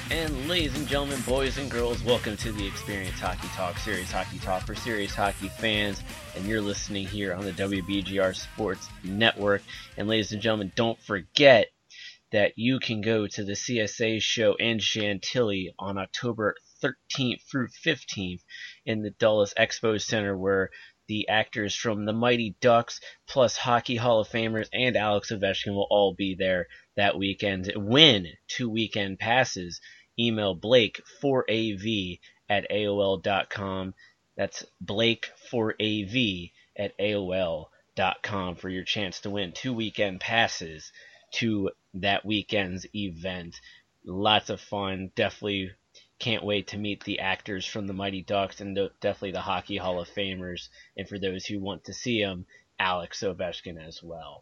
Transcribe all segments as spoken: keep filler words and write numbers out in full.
And ladies and gentlemen, boys and girls, welcome to the Experience Hockey Talk, Serious Hockey Talk for serious hockey fans. And you're listening here on the W B G R Sports Network. And ladies and gentlemen, don't forget that you can go to the C S A show in Chantilly on October thirteenth through fifteenth in the Dulles Expo Center, where the actors from The Mighty Ducks, plus Hockey Hall of Famers, and Alex Ovechkin will all be there that weekend. Win two weekend passes. Email Blake four A V at A O L dot com. That's Blake four A V at A O L dot com for your chance to win two weekend passes to that weekend's event. Lots of fun. Definitely can't wait to meet the actors from the Mighty Ducks and the, definitely the Hockey Hall of Famers. And for those who want to see them, Alex Ovechkin as well.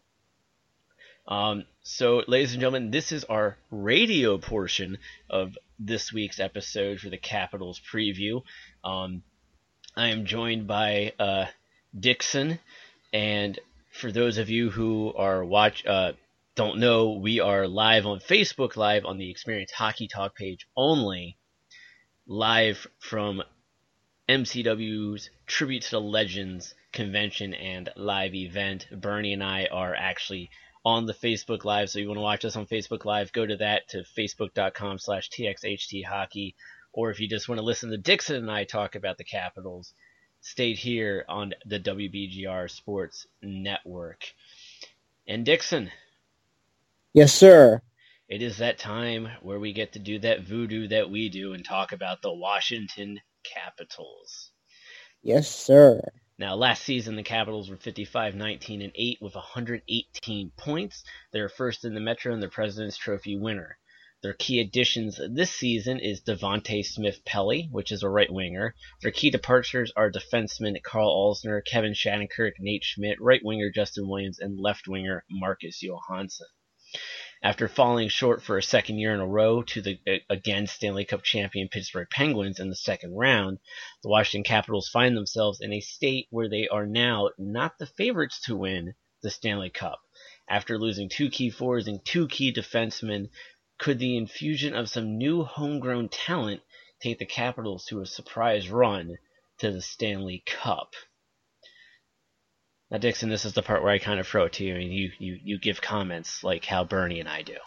Um, so, ladies and gentlemen, this is our radio portion of this week's episode for the Capitals preview. Um, I am joined by uh, Dixon, and for those of you who are watch uh, don't know, we are live on Facebook Live on the Experience Hockey Talk page only, live from M C W's Tribute to the Legends convention and live event. Bernie and I are actually on the Facebook Live, so you want to watch us on Facebook Live, go to that, to facebook.com slash txhthockey, or if you just want to listen to Dixon and I talk about the Capitals, stay here on the W B G R Sports Network. And Dixon. Yes, sir. It is that time where we get to do that voodoo that we do and talk about the Washington Capitals. Yes, sir. Now, last season, the Capitals were fifty-five, nineteen, and eight with one hundred eighteen points. They're first in the Metro and the President's Trophy winner. Their key additions this season is Devontae Smith-Pelly, which is a right winger. Their key departures are defenseman Carl Alsner, Kevin Shattenkirk, Nate Schmidt, right winger Justin Williams, and left winger Marcus Johansson. After falling short for a second year in a row to the, again, Stanley Cup champion Pittsburgh Penguins in the second round, the Washington Capitals find themselves in a state where they are now not the favorites to win the Stanley Cup. After losing two key forwards and two key defensemen, could the infusion of some new homegrown talent take the Capitals to a surprise run to the Stanley Cup? Now, Dixon, this is the part where I kind of throw it to you, and you, you, you give comments like how Bernie and I do.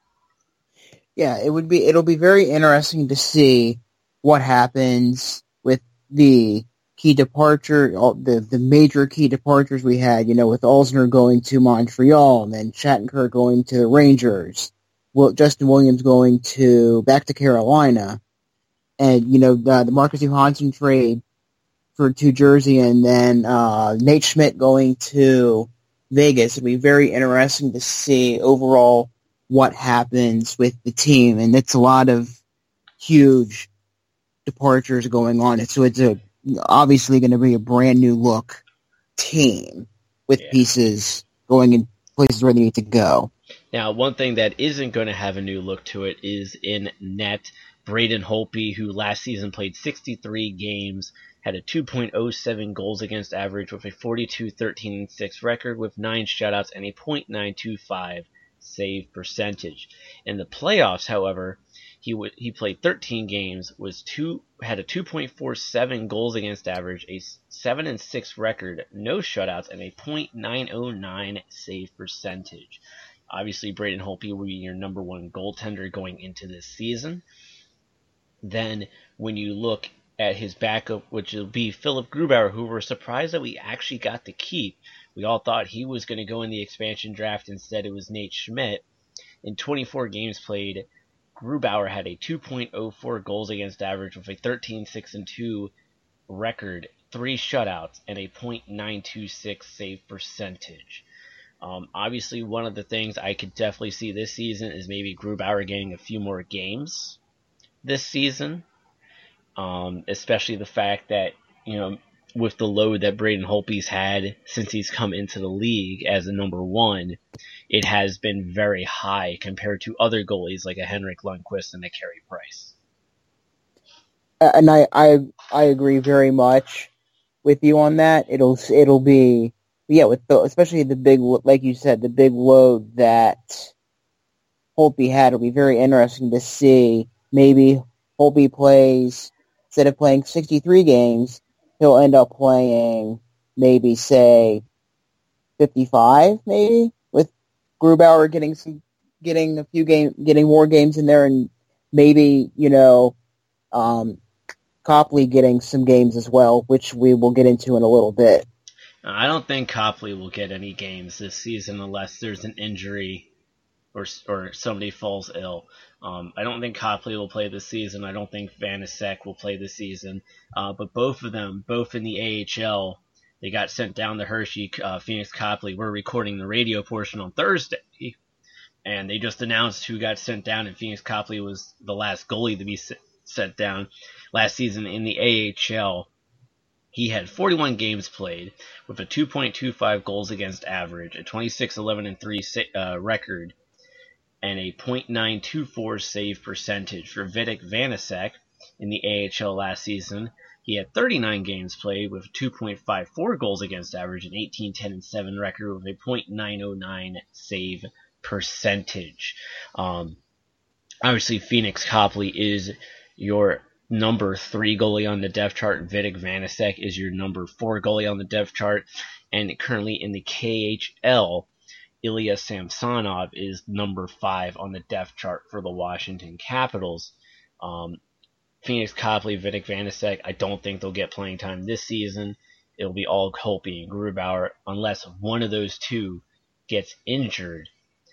Yeah, it would be. It'll be very interesting to see what happens with the key departure, all the the major key departures we had. You know, with Alsner going to Montreal, and then Shattenkirk going to the Rangers, well, Justin Williams going to back to Carolina, and you know the, the Marcus Johansson trade for to Jersey, and then uh, Nate Schmidt going to Vegas. It'll be very interesting to see overall what happens with the team, and it's a lot of huge departures going on. So it's a, obviously going to be a brand new look team with yeah. pieces going in places where they need to go. Now, one thing that isn't going to have a new look to it is in net. Braden Holtby, who last season played sixty-three games, had a two point oh seven goals against average with a forty-two, thirteen, and six record with nine shutouts and a point nine two five save percentage. In the playoffs, however, he w- he played thirteen games, was two had a two point four seven goals against average, a seven and six record, no shutouts, and a point nine oh nine save percentage. Obviously, Braden Holtby will be your number one goaltender going into this season. Then, when you look at his backup, which will be Philip Grubauer, who we're surprised that we actually got to keep. We all thought he was going to go in the expansion draft. Instead, it was Nate Schmidt. In twenty-four games played, Grubauer had a two point oh four goals against average with a thirteen, six, and two record, three shutouts, and a point nine two six save percentage. Um, obviously, one of the things I could definitely see this season is maybe Grubauer getting a few more games this season. Um, especially the fact that, you know, with the load that Braden Holtby's had since he's come into the league as a number one, it has been very high compared to other goalies like a Henrik Lundqvist and a Carey Price. And I, I, I agree very much with you on that. It'll, it'll be, yeah, with the, especially the big, like you said, the big load that Holtby had. It'll be very interesting to see maybe Holtby plays, instead of playing sixty-three games, he'll end up playing maybe, say, fifty-five, maybe, with Grubauer getting some, getting a few game, getting more games in there, and maybe, you know, um, Copley getting some games as well, which we will get into in a little bit. I don't think Copley will get any games this season unless there's an injury or or somebody falls ill. Um, I don't think Copley will play this season. I don't think Vanasek will play this season. Uh, but both of them, both in the A H L, they got sent down to Hershey. uh, Phoenix Copley. We're recording the radio portion on Thursday, and they just announced who got sent down, and Phoenix Copley was the last goalie to be sent down last season in the A H L. He had forty-one games played with a two point two five goals against average, a twenty-six eleven and three uh, record, and a point nine two four save percentage. For Vitek Vanasek in the A H L last season, he had thirty-nine games played with two point five four goals against average, an eighteen ten and seven record with a point nine oh nine save percentage. Um, obviously, Phoenix Copley is your number three goalie on the depth chart. Vitek Vanasek is your number four goalie on the depth chart. And currently in the K H L, Ilya Samsonov is number five on the depth chart for the Washington Capitals. Um, Phoenix Copley, Vitek Vanasek, I don't think they'll get playing time this season. It'll be all Holtby and Grubauer unless one of those two gets injured.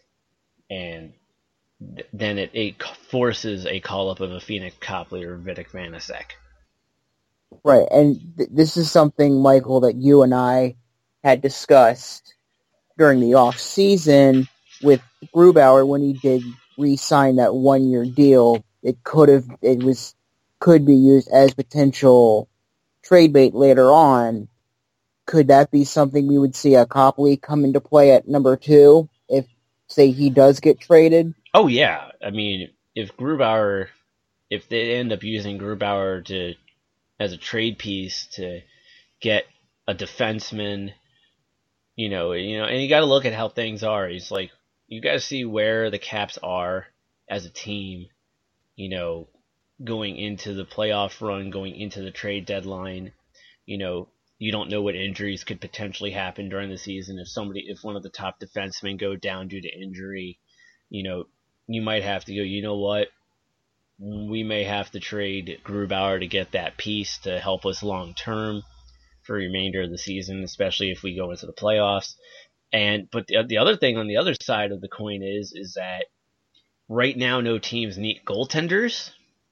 And then it, it forces a call-up of a Phoenix Copley or Vitek Vanasek. Right, and th- this is something, Michael, that you and I had discussed during the off-season with Grubauer when he did re-sign that one-year deal. It could have, it was, could be used as potential trade bait later on. Could that be something we would see a Copley come into play at number two if, say, he does get traded? Oh, yeah. I mean, if Grubauer, if they end up using Grubauer to as a trade piece to get a defenseman, you know, you know, and you got to look at how things are. He's like, you got to see where the Caps are as a team, you know, going into the playoff run, going into the trade deadline. You know, you don't know what injuries could potentially happen during the season. If somebody, if one of the top defensemen go down due to injury, you know, you might have to go, you know what, we may have to trade Grubauer to get that piece to help us long term for the remainder of the season, especially if we go into the playoffs. And but the, the other thing on the other side of the coin is is that right now no teams need goaltenders.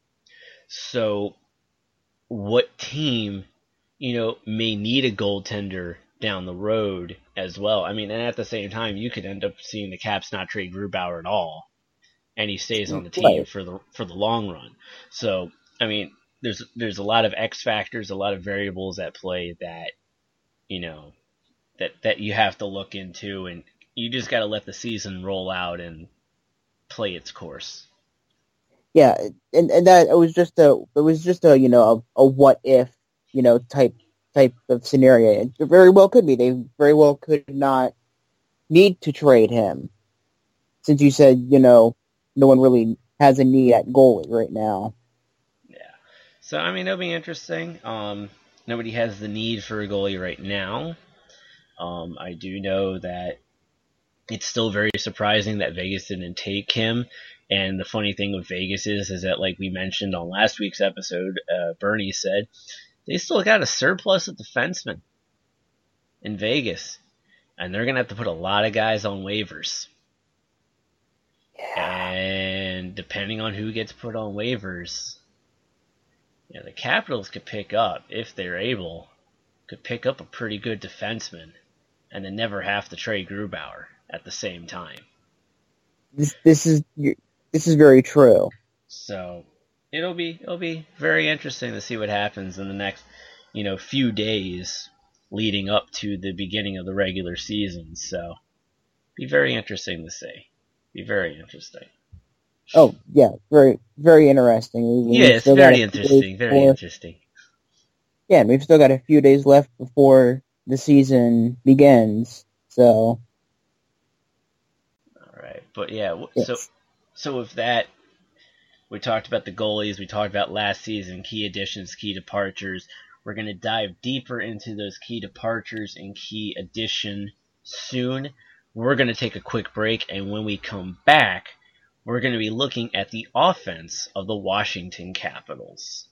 So what team, you know, may need a goaltender down the road as well? I mean, and at the same time, you could end up seeing the Caps not trade Grubauer at all, and he stays on the team Right. for the for the long run. So, I mean, there's there's a lot of X factors, a lot of variables at play that, you know, that that you have to look into, and you just got to let the season roll out and play its course. Yeah, and, and that it was just a it was just a you know a, a what if you know type type of scenario. It very well could be. They very well could not need to trade him, since you said you know no one really has a need at goalie right now. Yeah. So I mean, it'll be interesting. Um, nobody has the need for a goalie right now. Um, I do know that it's still very surprising that Vegas didn't take him. And the funny thing with Vegas is, is that, like we mentioned on last week's episode, uh, Bernie said, they still got a surplus of defensemen in Vegas. And they're going to have to put a lot of guys on waivers. Yeah. And depending on who gets put on waivers, you know, the Capitals could pick up, if they're able, could pick up a pretty good defenseman and then never have to trade Grubauer at the same time. This this is this is very true. So it'll be it'll be very interesting to see what happens in the next, you know, few days leading up to the beginning of the regular season. So be very interesting to see. Be very interesting. Oh yeah, very very interesting. We, yeah, it's very interesting. Very before, interesting. Yeah, and we've still got a few days left before the season begins. So. All right, but yeah, Yes. so so with that, We talked about the goalies. We talked about last season, key additions, key departures. We're going to dive deeper into those key departures and key addition soon. We're going to take a quick break, and when we come back, we're going to be looking at the offense of the Washington Capitals.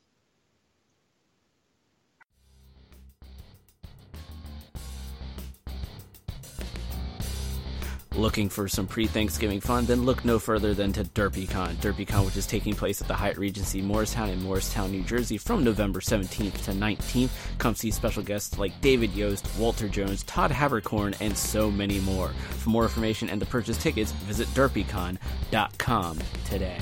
Looking for some pre-Thanksgiving fun? Then look no further than to DerpyCon. DerpyCon, which is taking place at the Hyatt Regency Morristown in Morristown, New Jersey from November seventeenth to nineteenth. Come see special guests like David Yost, Walter Jones, Todd Haberkorn, and so many more. For more information and to purchase tickets, visit derpycon dot com today.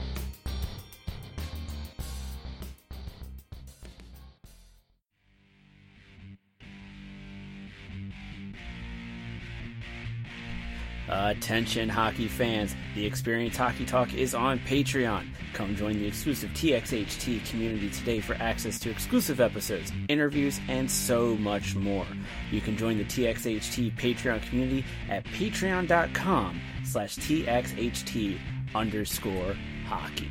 Attention hockey fans, the Experience Hockey Talk is on Patreon. Come join the exclusive T X H T community today for access to exclusive episodes, interviews, and so much more. You can join the T X H T Patreon community at patreon.com slash TXHT underscore hockey.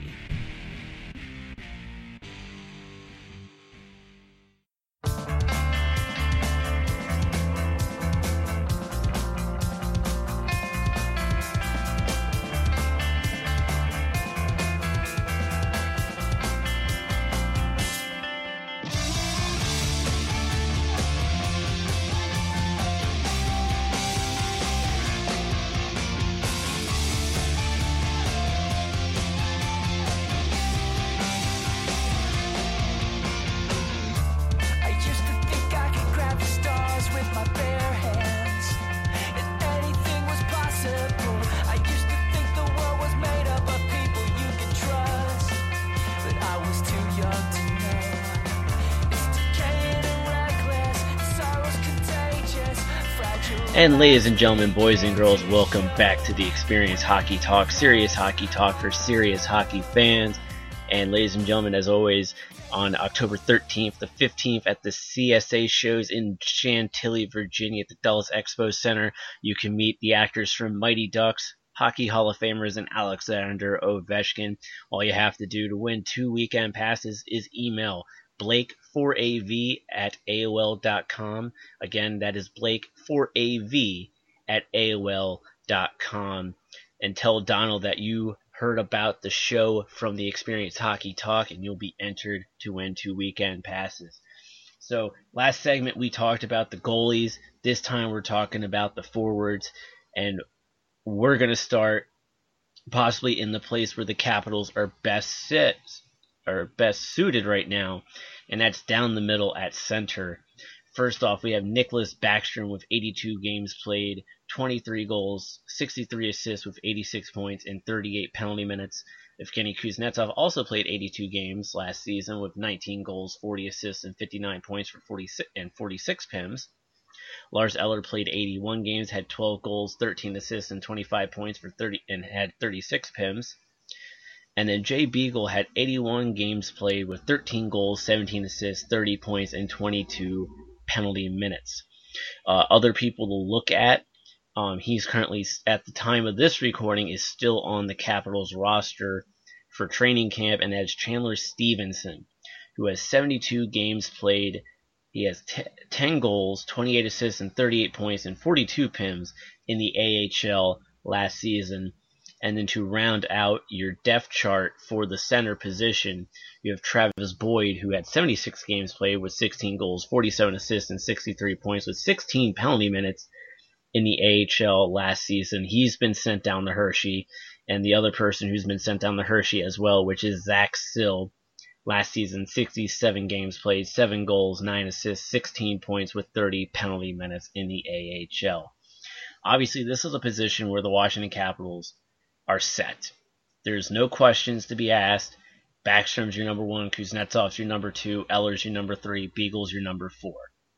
And ladies and gentlemen, boys and girls, welcome back to the Experience Hockey Talk, serious hockey talk for serious hockey fans. And ladies and gentlemen, as always, on October thirteenth to fifteenth at the C S A shows in Chantilly, Virginia at the Dulles Expo Center, you can meet the actors from Mighty Ducks, Hockey Hall of Famers, and Alexander Ovechkin. All you have to do to win two weekend passes is email Blake four A V at A O L dot com. Again, that is Blake four A V at A O L dot com. And tell Donald that you heard about the show from the Experience Hockey Talk, and you'll be entered to win two weekend passes. So, last segment we talked about the goalies. This time we're talking about the forwards. And we're going to start possibly in the place where the Capitals are best sit, or best suited right now, and that's down the middle at center. First off, we have Nicklas Backstrom with eighty-two games played, twenty-three goals, sixty-three assists with eighty-six points and thirty-eight penalty minutes. Evgeny Kuznetsov also played eighty-two games last season with nineteen goals, forty assists, and fifty-nine points for forty-six and forty-six P I Ms. Lars Eller played eighty-one games, had twelve goals, thirteen assists, and twenty-five points for thirty and had thirty-six P I Ms. And then Jay Beagle had eighty-one games played with thirteen goals, seventeen assists, thirty points, and twenty-two penalty minutes. Uh, other people to look at, um, he's currently, at the time of this recording, is still on the Capitals roster for training camp, and that's Chandler Stevenson, who has seventy-two games played. He has t- ten goals, twenty-eight assists, and thirty-eight points, and forty-two P I Ms in the A H L last season. And then to round out your depth chart for the center position, you have Travis Boyd, who had seventy-six games played with sixteen goals, forty-seven assists, and sixty-three points with sixteen penalty minutes in the A H L last season. He's been sent down to Hershey, and the other person who's been sent down to Hershey as well, which is Zach Sill. Last season, sixty-seven games played, seven goals, nine assists, sixteen points with thirty penalty minutes in the A H L. Obviously, this is a position where the Washington Capitals are set. There's no questions to be asked. Backstrom's your number one, Kuznetsov's your number two, Eller's your number three, Beagle's your number four.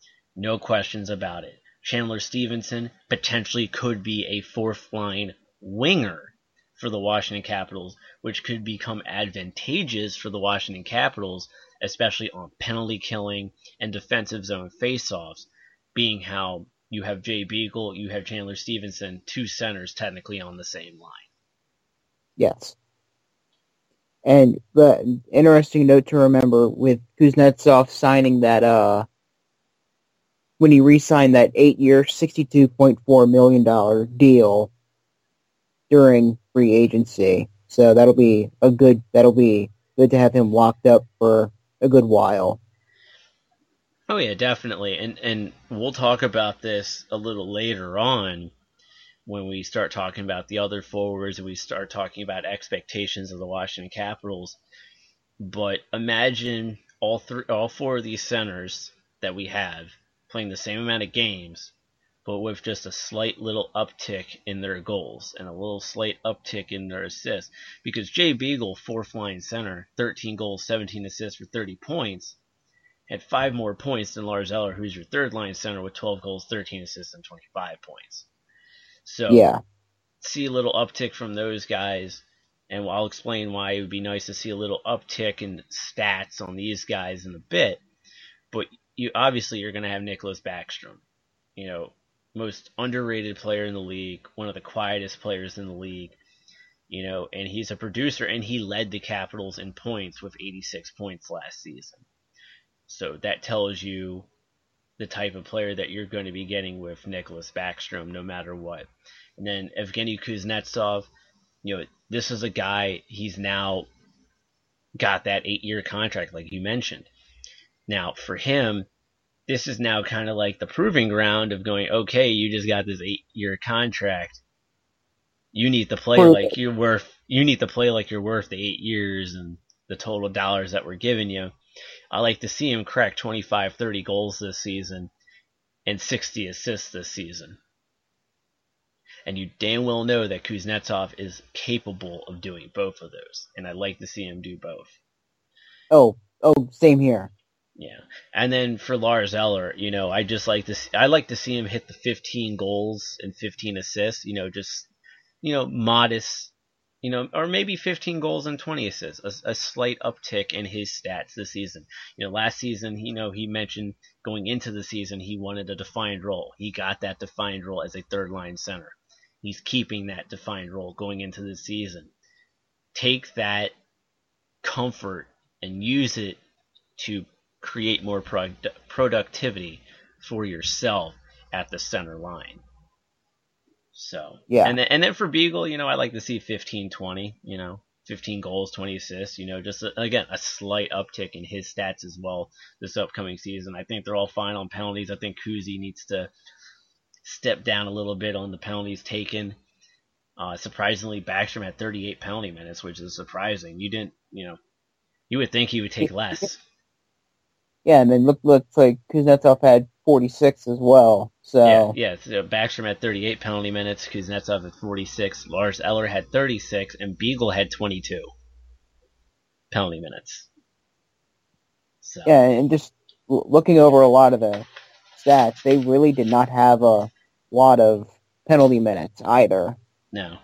No questions about it. Chandler Stevenson potentially could be a fourth line winger for the Washington Capitals, which could become advantageous for the Washington Capitals, especially on penalty killing and defensive zone faceoffs, being how you have Jay Beagle, you have Chandler Stevenson, two centers technically on the same line. Yes. And the interesting note to remember with Kuznetsov signing that, uh, when he re-signed that eight-year, sixty-two point four million dollars deal during free agency. So that'll be a good, that'll be good to have him locked up for a good while. Oh yeah, definitely. And and we'll talk about this a little later on when we start talking about the other forwards and we start talking about expectations of the Washington Capitals. But imagine all three, all four of these centers that we have playing the same amount of games, but with just a slight little uptick in their goals and a little slight uptick in their assists. Because Jay Beagle, fourth line center, thirteen goals, seventeen assists for thirty points, had five more points than Lars Eller, who's your third line center with twelve goals, thirteen assists, and twenty-five points. So, yeah. see a little uptick from those guys, and I'll explain why it would be nice to see a little uptick in stats on these guys in a bit. But you obviously you're going to have Nicholas Backstrom, you know, most underrated player in the league, one of the quietest players in the league, you know, and he's a producer, and he led the Capitals in points with eighty-six points last season. So that tells you the type of player that you're going to be getting with Nicholas Backstrom, no matter what. And then Evgeny Kuznetsov, you know, this is a guy, he's now got that eight-year contract, like you mentioned. Now, for him, this is now kind of like the proving ground of going, okay, you just got this eight-year contract. You need to play like you're worth. You need to play like you're worth the eight years and the total dollars that we're giving you. I like to see him crack twenty-five, thirty goals this season and sixty assists this season. And you damn well know that Kuznetsov is capable of doing both of those, and I'd like to see him do both. Oh, oh, same here. Yeah, and then for Lars Eller, you know, I just like to see, I like to see him hit the fifteen goals and fifteen assists. You know, just you know, modest. You know, or maybe fifteen goals and twenty assists, a, a slight uptick in his stats this season. You know, last season, you know, he mentioned going into the season he wanted a defined role. He got that defined role as a third line center. He's keeping that defined role going into the season. Take that comfort and use it to create more product- productivity for yourself at the center line. So, yeah. And then, and then for Beagle, you know, I like to see fifteen twenty, you know, fifteen goals, twenty assists, you know, just, a, again, a slight uptick in his stats as well this upcoming season. I think they're all fine on penalties. I think Kuzi needs to step down a little bit on the penalties taken. Uh, surprisingly, Backstrom had thirty-eight penalty minutes, which is surprising. You didn't, you know, you would think he would take less. Yeah, and then look, looks like Kuznetsov had forty-six as well. So yeah, yeah. So Backstrom had thirty-eight penalty minutes. Kuznetsov had forty-six. Lars Eller had thirty-six, and Beagle had twenty-two penalty minutes. So. Yeah, and just looking over a lot of the stats, they really did not have a lot of penalty minutes either. No.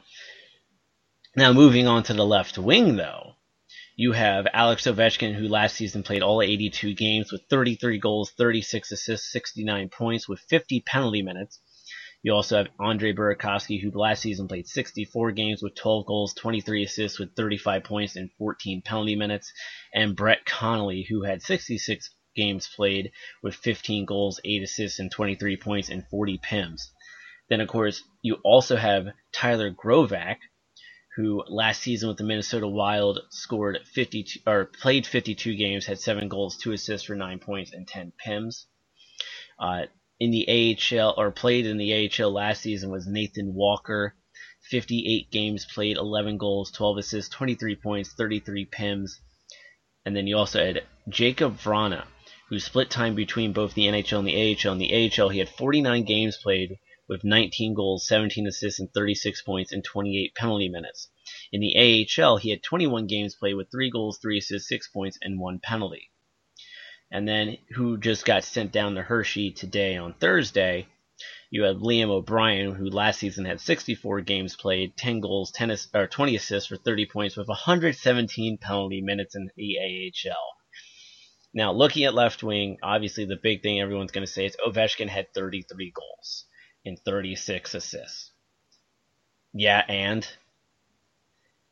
Now moving on to the left wing, though. You have Alex Ovechkin, who last season played all eighty-two games with thirty-three goals, thirty-six assists, sixty-nine points with fifty penalty minutes. You also have Andrei Burakovsky, who last season played sixty-four games with twelve goals, twenty-three assists with thirty-five points and fourteen penalty minutes. And Brett Connolly, who had sixty-six games played with fifteen goals, eight assists, and twenty-three points and forty P I Ms. Then, of course, you also have Tyler Grovak, who last season with the Minnesota Wild scored fifty-two or played fifty-two games, had seven goals, two assists for nine points and ten P I Ms. Uh, in the A H L or played in the A H L last season was Nathan Walker, fifty-eight games played, eleven goals, twelve assists, twenty-three points, thirty-three P I Ms. And then you also had Jacob Vrana, who split time between both the N H L and the A H L. In the A H L, he had forty-nine games played with nineteen goals, seventeen assists, and thirty-six points and twenty-eight penalty minutes. In the A H L, he had twenty-one games played with three goals, three assists, six points, and one penalty. And then, who just got sent down to Hershey today on Thursday, you have Liam O'Brien, who last season had sixty-four games played, ten goals, ten or twenty assists for thirty points with one hundred seventeen penalty minutes in the A H L. Now, looking at left wing, obviously the big thing everyone's going to say is Ovechkin had thirty-three goals and thirty-six assists. Yeah, and?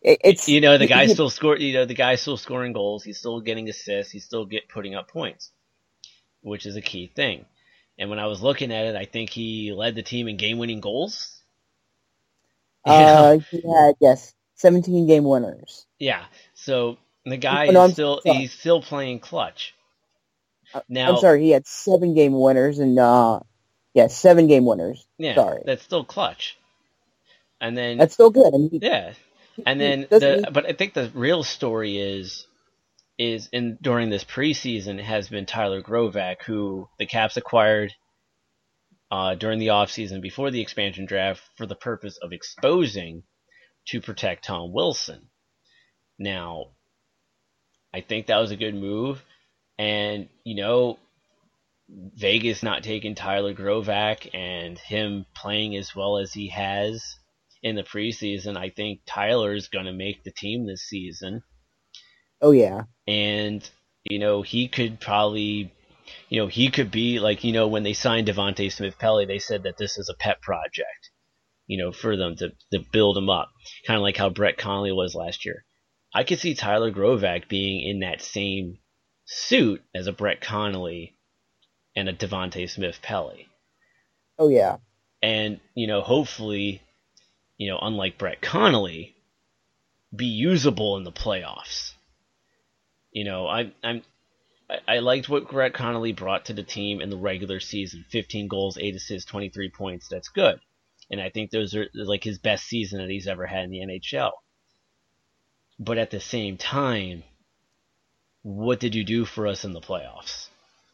it, it's you know the guy's he, still score. You know the guy's still scoring goals. He's still getting assists. He's still get putting up points, which is a key thing. And when I was looking at it, I think he led the team in game-winning goals. Uh, he had yes, seventeen game winners. Yeah, so the guy oh, no, is I'm still sorry. he's still playing clutch. Now, I'm sorry, he had seven game winners and uh, yeah, seven game winners. Yeah, sorry, that's still clutch. And then that's still good. I mean, he, yeah, and he then the but I think the real story is is in during this preseason has been Tyler Grovak, who the Caps acquired uh, during the offseason before the expansion draft for the purpose of exposing to protect Tom Wilson. Now, I think that was a good move, and you know, Vegas not taking Tyler Grovak and him playing as well as he has in the preseason, I think Tyler's going to make the team this season. Oh, yeah. And, you know, he could probably, you know, he could be like, you know, when they signed Devontae Smith-Pelly, they said that this is a pet project, you know, for them to, to build him up. Kind of like how Brett Connolly was last year. I could see Tyler Grovak being in that same suit as a Brett Connolly and a Devontae Smith-Pelly. Oh, yeah. And, you know, hopefully, you know, unlike Brett Connolly, be usable in the playoffs. You know, I, I'm, I, I liked what Brett Connolly brought to the team in the regular season. fifteen goals, eight assists, twenty-three points. That's good. And I think those are like his best season that he's ever had in the N H L. But at the same time, what did you do for us in the playoffs?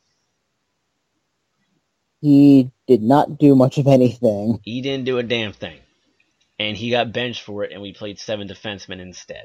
He did not do much of anything. He didn't do a damn thing. And he got benched for it, and we played seven defensemen instead.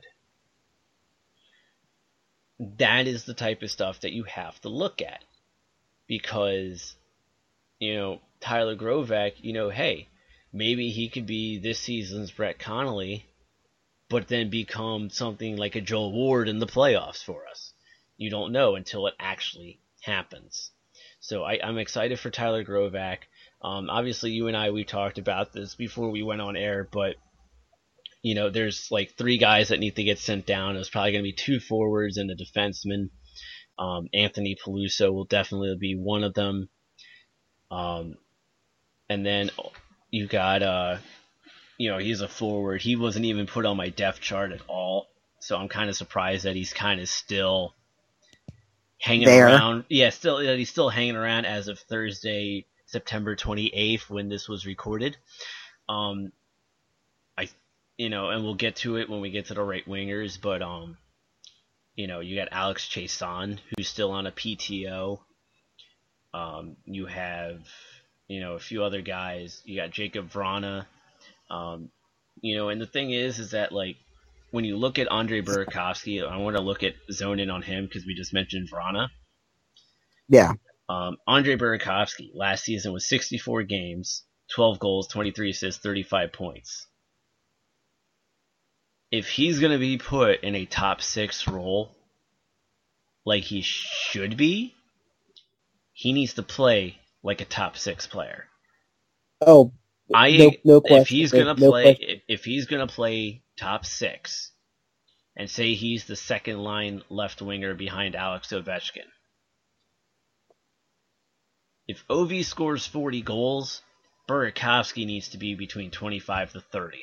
That is the type of stuff that you have to look at. Because, you know, Tyler Grovak, you know, hey, maybe he could be this season's Brett Connolly, but then become something like a Joel Ward in the playoffs for us. You don't know until it actually happens. So I, I'm excited for Tyler Grovak. Um, obviously, you and I, we talked about this before we went on air, but, you know, there's like three guys that need to get sent down. It's probably going to be two forwards and a defenseman. Um, Anthony Peluso will definitely be one of them. Um, and then you got, uh, you know, he's a forward. He wasn't even put on my depth chart at all. So I'm kind of surprised that he's kind of still hanging there. around. Yeah, still that he's still hanging around as of Thursday, September twenty-eighth, when this was recorded. Um, I, you know, and we'll get to it when we get to the right wingers, but um, you know, you got Alex Chiasson, who's still on a P T O. Um, you have, you know, a few other guys. You got Jacob Vrana. Um, you know, and the thing is, is that like when you look at Andre Burakovsky, I want to look at zone in on him because we just mentioned Vrana. Yeah. Um, Andre Burakovsky last season was sixty-four games, twelve goals, twenty-three assists, thirty-five points. If he's going to be put in a top six role like he should be, he needs to play like a top six player. Oh, I no, no question. If he's gonna no play, question. if, if he's gonna play top six, and say he's the second line left winger behind Alex Ovechkin, if O V scores forty goals, Burakovsky needs to be between twenty-five to thirty,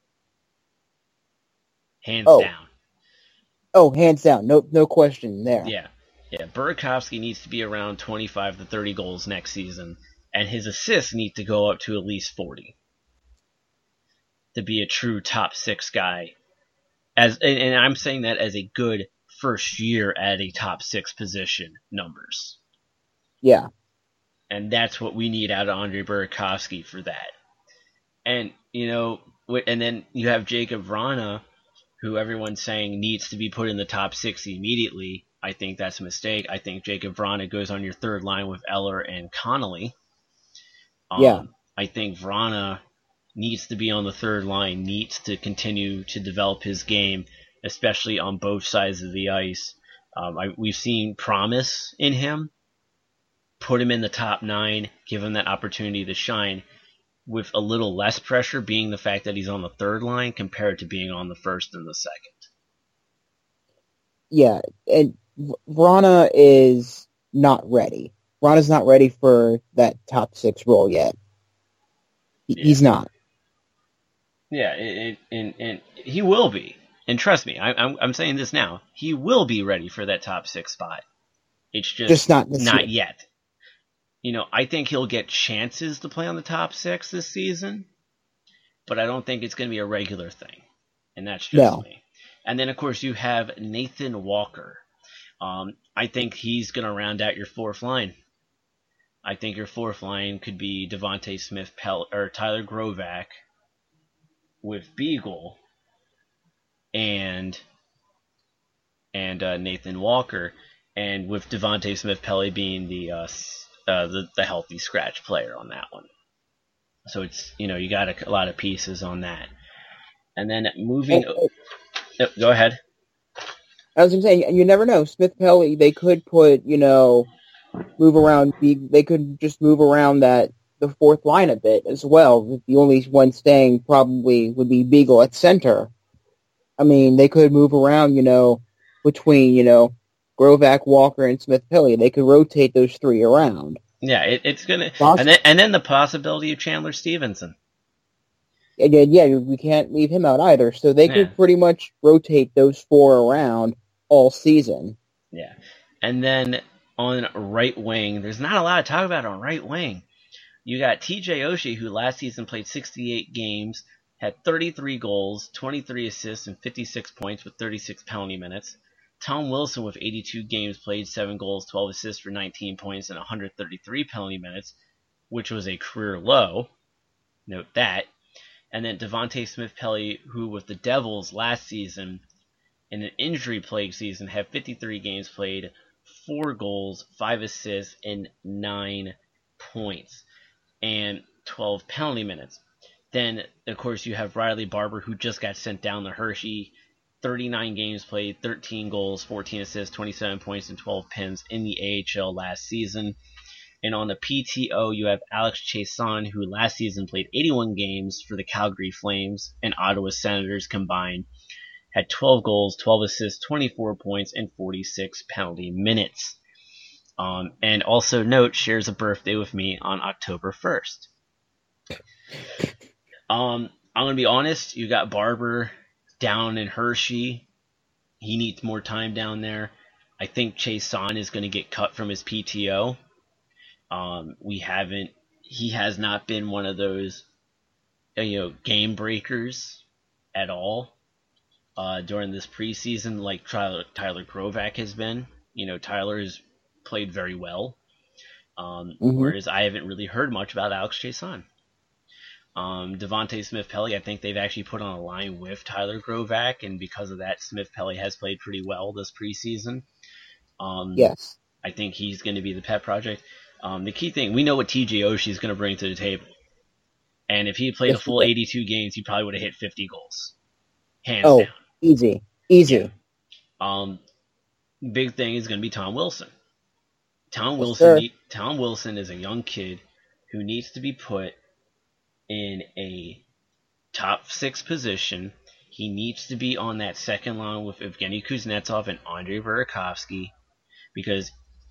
hands Oh. down. Oh, hands down, no, no question there. Yeah, yeah. Burakovsky needs to be around twenty-five to thirty goals next season. And his assists need to go up to at least forty to be a true top six guy. As and, and I'm saying that as a good first year at a top six position numbers. Yeah. And that's what we need out of Andre Burakovsky for that. And, you know, and then you have Jacob Vrana, who everyone's saying needs to be put in the top six immediately. I think that's a mistake. I think Jacob Vrana goes on your third line with Eller and Connolly. Um, Yeah. I think Vrana needs to be on the third line, needs to continue to develop his game, especially on both sides of the ice. Um, I, we've seen promise in him. Put him in the top nine, give him that opportunity to shine. with a little less pressure being the fact that he's on the third line compared to being on the first and the second. Yeah, and Vrana is not ready. Vrana's not ready for that top six role yet. He, Yeah. He's not. Yeah, it, it, and, and he will be. And trust me, I, I'm, I'm saying this now. He will be ready for that top six spot. It's just, Just not this not year. yet. You know, I think he'll get chances to play on the top six this season, but I don't think it's going to be a regular thing. And that's just No. me. And then, of course, you have Nathan Walker. Um, I think he's going to round out your fourth line. I think your fourth line could be Devontae Smith Pell or Tyler Grovak with Beagle and and uh, Nathan Walker, and with Devontae Smith Pelly being the, uh, uh, the the healthy scratch player on that one. So it's, you know, you got a, a lot of pieces on that. And then moving, And, oh, go ahead. I was going to say, you never know. Smith Pelly, they could put, you know, move around. They could just move around that the fourth line a bit as well. The only one staying probably would be Beagle at center. I mean, they could move around, you know, between, you know, Grovak, Walker, and Smith Pelly. They could rotate those three around. Yeah, it, it's gonna, Poss- and then and then the possibility of Chandler Stevenson. And then, yeah, we can't leave him out either. So they Yeah. could pretty much rotate those four around all season. Yeah, and then on right wing, there's not a lot to talk about on right wing. You got T J Oshie, who last season played sixty-eight games, had thirty-three goals, twenty-three assists, and fifty-six points with thirty-six penalty minutes. Tom Wilson with eighty-two games played, seven goals, twelve assists for nineteen points, and one hundred thirty-three penalty minutes, which was a career low. Note that. And then Devontae Smith-Pelly, who with the Devils last season, in an injury-plagued season, had fifty-three games played, four goals, five assists, and nine points, and twelve penalty minutes. Then, of course, you have Riley Barber, who just got sent down to Hershey, thirty-nine games played, thirteen goals, fourteen assists, twenty-seven points, and twelve pins in the A H L last season. And on the P T O, you have Alex Chiasson, who last season played eighty-one games for the Calgary Flames and Ottawa Senators combined, had twelve goals, twelve assists, twenty-four points, and forty-six penalty minutes. Um, and also note, shares a birthday with me on October first. Um, I'm going to be honest, you got Barber down in Hershey. He needs more time down there. I think Chiasson is going to get cut from his P T O. Um, we haven't, he has not been one of those, you know, game breakers at all, uh, during this preseason, like Tyler, Tyler Grovak has been. You know, Tyler has played very well. Um, Mhm. whereas I haven't really heard much about Alex Chiasson. Um, Devontae Smith-Pelly, I think they've actually put on a line with Tyler Grovak, and because of that, Smith-Pelly has played pretty well this preseason. Um, Yes. I think he's going to be the pet project. Um, the key thing, we know what T J Oshie is going to bring to the table. And if he had played Yes, a full he did. eighty-two games, he probably would have hit fifty goals. Hands Oh, down. easy. Easy. Yeah. Um, big thing is going to be Tom Wilson. Tom Yes, Wilson, sir. need, Tom Wilson is a young kid who needs to be put in a top six position. He needs to be on that second line with Evgeny Kuznetsov and Andrei Burakovsky, because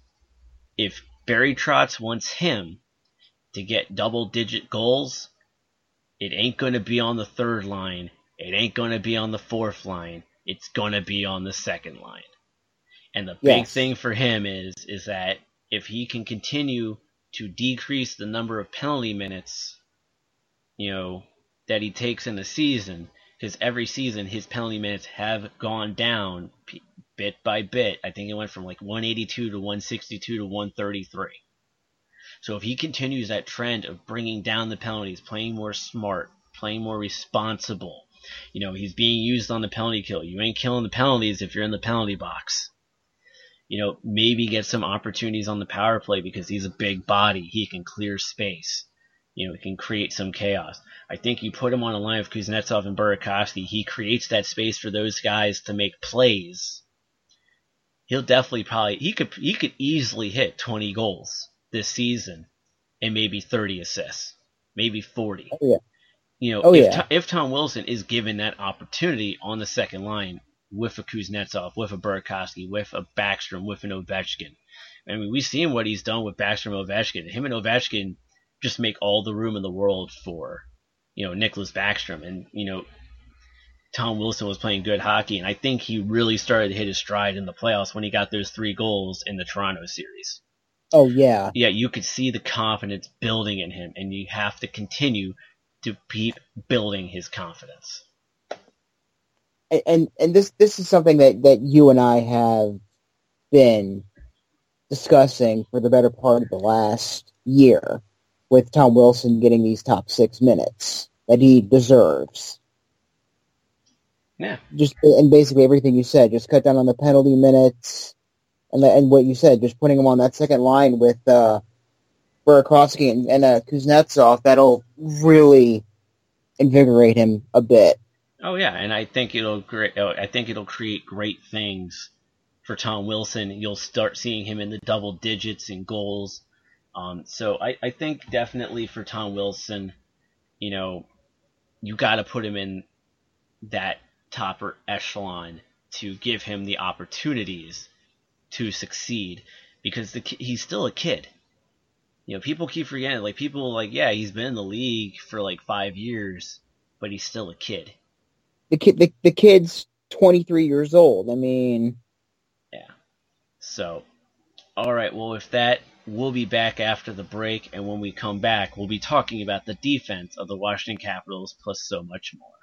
if Barry Trotz wants him to get double-digit goals, it ain't going to be on the third line. It ain't going to be on the fourth line. It's going to be on the second line. And the big Yes. thing for him is is that if he can continue to decrease the number of penalty minutes, you know, that he takes in a season, because every season his penalty minutes have gone down p- bit by bit. I think it went from like one eighty-two to one sixty-two to one thirty-three. So if he continues that trend of bringing down the penalties, playing more smart, playing more responsible, you know, he's being used on the penalty kill. You ain't killing the penalties if you're in the penalty box. You know, maybe get some opportunities on the power play because he's a big body. He can clear space. You know, he can create some chaos. I think you put him on a line of Kuznetsov and Burakovsky, he creates that space for those guys to make plays. He'll definitely probably, he could he could easily hit twenty goals this season and maybe thirty assists. maybe forty. Oh, yeah. You know, oh, if, yeah. if Tom Wilson is given that opportunity on the second line with a Kuznetsov, with a Burakovsky, with a Backstrom, with an Ovechkin. I mean, we've seen what he's done with Backstrom and Ovechkin. Him and Ovechkin just make all the room in the world for, you know, Nicholas Backstrom. And, you know, Tom Wilson was playing good hockey, and I think he really started to hit his stride in the playoffs when he got those three goals in the Toronto series. Oh, yeah. Yeah, you could see the confidence building in him, and you have to continue to keep building his confidence. And, and and this this is something that, that you and I have been discussing for the better part of the last year, with Tom Wilson getting these top six minutes that he deserves. Yeah. Just and basically everything you said, just cut down on the penalty minutes, and the, and what you said, just putting him on that second line with uh, Burakovsky and, and uh, Kuznetsov, that'll really invigorate him a bit. Oh yeah, and I think it'll great. I think it'll create great things for Tom Wilson. You'll start seeing him in the double digits in goals. Um, so I, I think definitely for Tom Wilson, you know, you got to put him in that topper echelon to give him the opportunities to succeed, because the he's still a kid. You know, people keep forgetting. Like people like, yeah, he's been in the league for like five years, but he's still a kid. The kid, the, the kid's twenty-three years old. I mean, yeah. So, all right. Well, with that, we'll be back after the break, and when we come back, we'll be talking about the defense of the Washington Capitals, plus so much more.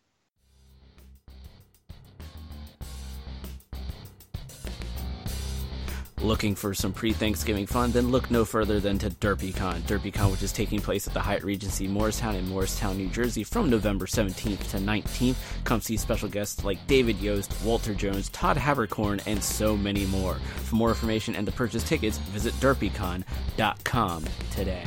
Looking for some pre-Thanksgiving fun? Then look no further than to DerpyCon. DerpyCon, which is taking place at the Hyatt Regency Morristown in Morristown, New Jersey from November seventeenth to nineteenth. Come see special guests like David Yost, Walter Jones, Todd Havercorn, and so many more. For more information and to purchase tickets, visit derpycon dot com today.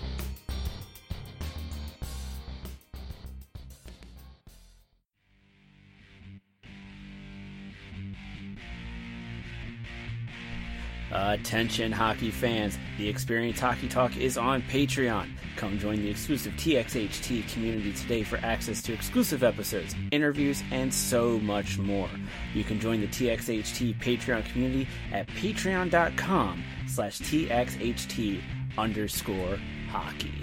Attention hockey fans, the Experience Hockey Talk is on Patreon. Come join the exclusive T X H T community today for access to exclusive episodes, interviews, and so much more. You can join the T X H T Patreon community at patreon.com slash TXHT underscore hockey.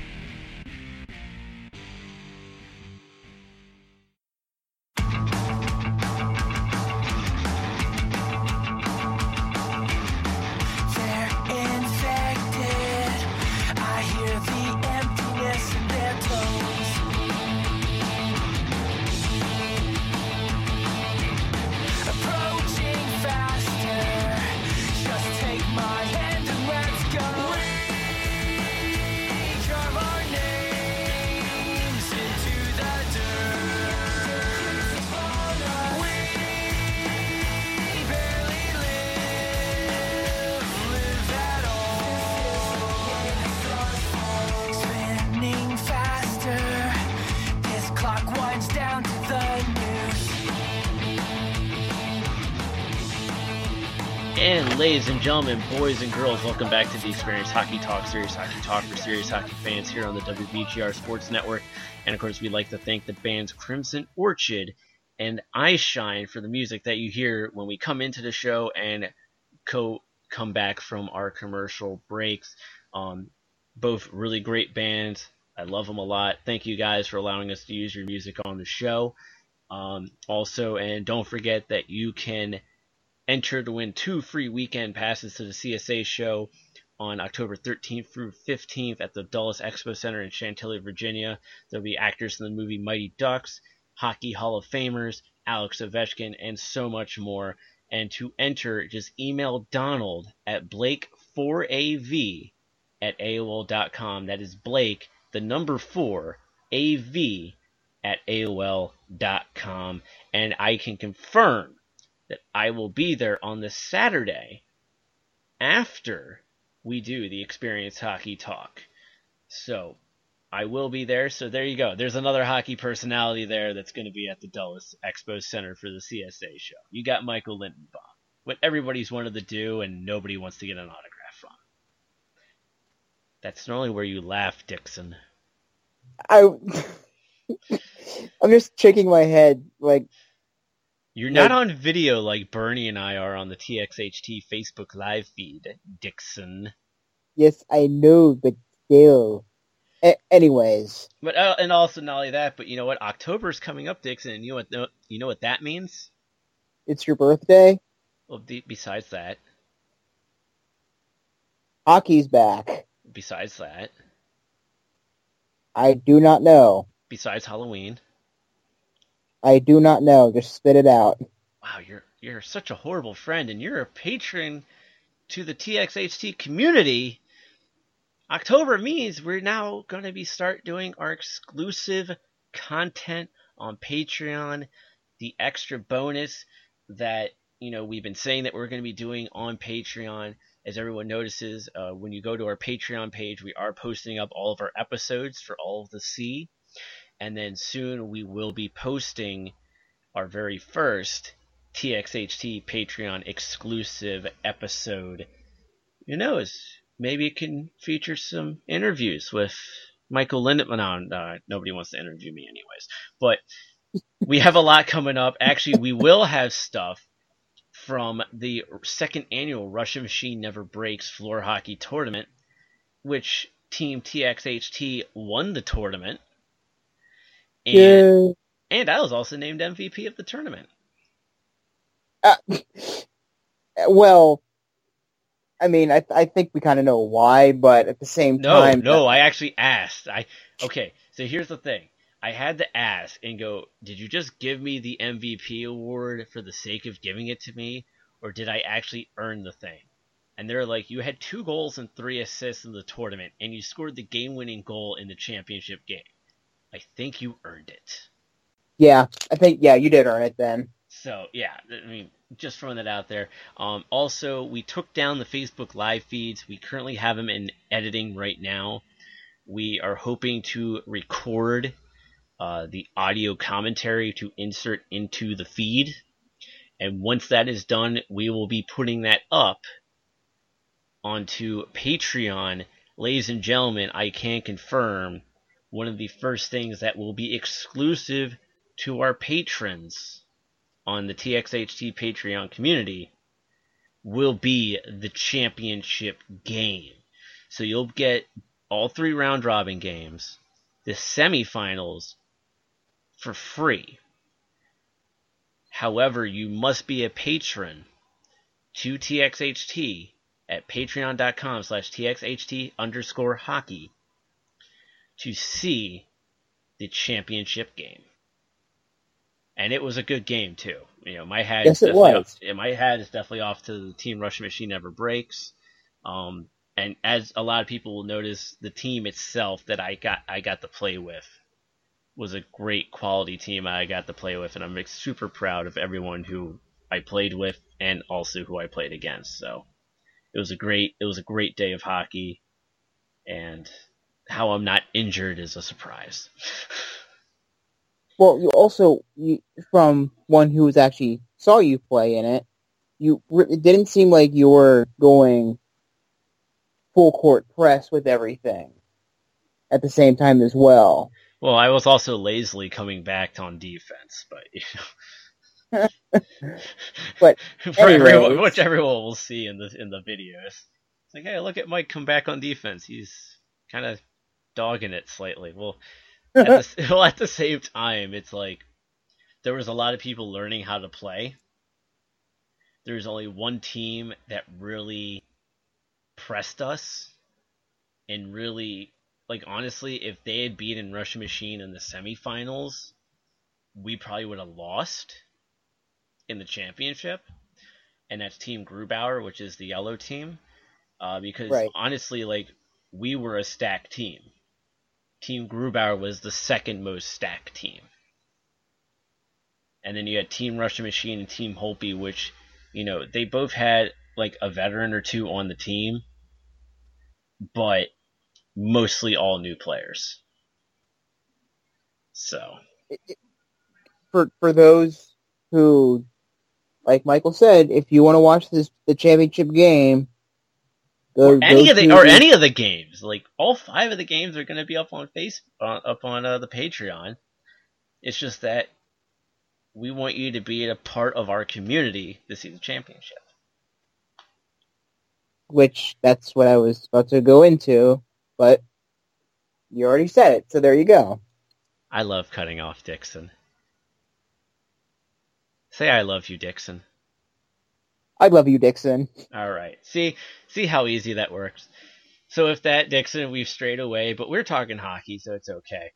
And ladies and gentlemen, boys and girls, welcome back to the Experience Hockey Talk, Serious Hockey Talk for serious hockey fans here on the W B G R Sports Network. And of course, we'd like to thank the bands Crimson Orchid and Eyeshine for the music that you hear when we come into the show and co- come back from our commercial breaks. Um, both really great bands. I love them a lot. Thank you guys for allowing us to use your music on the show. Um, also, and don't forget that you can enter to win two free weekend passes to the C S A show on October thirteenth through fifteenth at the Dulles Expo Center in Chantilly, Virginia. There'll be actors in the movie Mighty Ducks, Hockey Hall of Famers, Alex Ovechkin, and so much more. And to enter, just email Donald at Blake four A V at A O L dot com. That is Blake, the number four, A V at A O L dot com. And I can confirm that I will be there on the Saturday after we do the Experience Hockey Talk. So I will be there. So there you go. There's another hockey personality there that's going to be at the Dulles Expo Center for the C S A show. You got Michael Lindenbaum, what everybody's wanted to do and nobody wants to get an autograph from. That's normally where you laugh, Dixon. I, I'm just shaking my head, like... You're not like, on video like Bernie and I are on the T X H T Facebook Live feed, Dixon. Yes, I know, but still. A- anyways. But uh, and also not only that, but you know what? October's coming up, Dixon, and you know what? You know what that means? It's your birthday? Well, be- besides that. Hockey's back. Besides that. I do not know. Besides Halloween. I do not know. Just spit it out. Wow, you're you're such a horrible friend, and you're a patron to the T X H T community. October means we're now going to be start doing our exclusive content on Patreon, the extra bonus that, you know, we've been saying that we're going to be doing on Patreon. As everyone notices, uh, when you go to our Patreon page, we are posting up all of our episodes for all to see. And then soon we will be posting our very first T X H T Patreon exclusive episode. Who knows? Maybe it can feature some interviews with Michael Lindemann. Uh, nobody wants to interview me anyways. But we have a lot coming up. Actually, we will have stuff from the second annual Russia Machine Never Breaks Floor Hockey Tournament, which Team T X H T won the tournament. And, yeah. and I was also named M V P of the tournament. Uh, well, I mean, I I think we kind of know why, but at the same no, time... No, no, I actually asked. I Okay, so here's the thing. I had to ask and go, did you just give me the M V P award for the sake of giving it to me, or did I actually earn the thing? And they're like, you had two goals and three assists in the tournament, and you scored the game-winning goal in the championship game. I think you earned it. Yeah, I think, yeah, you did earn it then. So, yeah, I mean, just throwing that out there. Um, also, we took down the Facebook Live feeds. We currently have them in editing right now. We are hoping to record uh, the audio commentary to insert into the feed. And once that is done, we will be putting that up onto Patreon. Ladies and gentlemen, I can confirm one of the first things that will be exclusive to our patrons on the T X H T Patreon community will be the championship game. So you'll get all three round robin games, the semifinals for free. However, you must be a patron to T X H T at patreon.com slash TXHT underscore hockey to see the championship game. And it was a good game too. You know, my hat yes, is definitely off, yeah, my hat is definitely off to the Team Russia Machine Never Breaks. Um, and as a lot of people will notice, the team itself that I got I got to play with was a great quality team I got to play with, and I'm super proud of everyone who I played with and also who I played against. So it was a great it was a great day of hockey, and how I'm not injured is a surprise. Well, you also, you, from one who was actually saw you play in it, you it didn't seem like you were going full court press with everything at the same time as well. Well, I was also lazily coming back on defense, but you know. But for everyone, which everyone will see in the in the videos. It's like, hey, look at Mike come back on defense. He's kind of dogging it slightly. Well, at the, well, at the same time, it's like there was a lot of people learning how to play. There's only one team that really pressed us and really, like, honestly, if they had beaten Russia Machine in the semifinals, we probably would have lost in the championship. And that's Team Grubauer, which is the yellow team. Uh, because right. honestly, like, we were a stacked team. Team Grubauer was the second most stacked team. And then you had Team Russia Machine and Team Holtby, which, you know, they both had like a veteran or two on the team, but mostly all new players. So, for for those who, like Michael said, if you want to watch this the championship game, Go, or any go of the to or the, any of the games. Like all five of the games are going to be up on face uh, up on uh, the Patreon. It's just that we want you to be a part of our community to see the championship. which that's what I was about to go into, but you already said it, so there you go. I love cutting off Dixon. Say I love you, Dixon. I love you, Dixon. All right. See, see how easy that works. So if that, Dixon, we've strayed away, but we're talking hockey, so it's okay.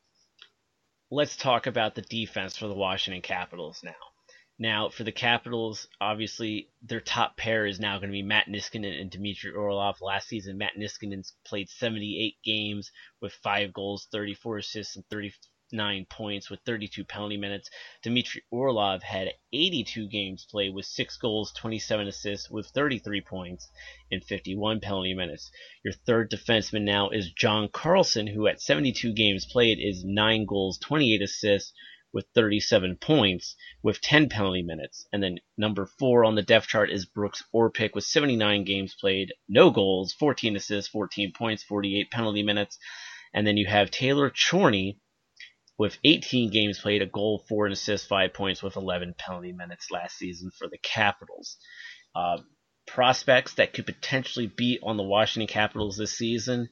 Let's talk about the defense for the Washington Capitals now. Now, for the Capitals, obviously, their top pair is now going to be Matt Niskanen and Dmitry Orlov. Last season, Matt Niskanen played seventy-eight games with five goals, thirty-four assists, and thirty-nine points with thirty-two penalty minutes. Dmitry Orlov had eighty-two games played with six goals, twenty-seven assists, with thirty-three points and fifty-one penalty minutes. Your third defenseman now is John Carlson, who at seventy-two games played is nine goals, twenty-eight assists, with thirty-seven points, with ten penalty minutes. And then number four on the depth chart is Brooks Orpik with seventy-nine games played, no goals, fourteen assists, fourteen points, forty-eight penalty minutes. And then you have Taylor Chorney with eighteen games played, a goal, four assists, five points, with eleven penalty minutes last season for the Capitals. Uh, prospects that could potentially be on the Washington Capitals this season.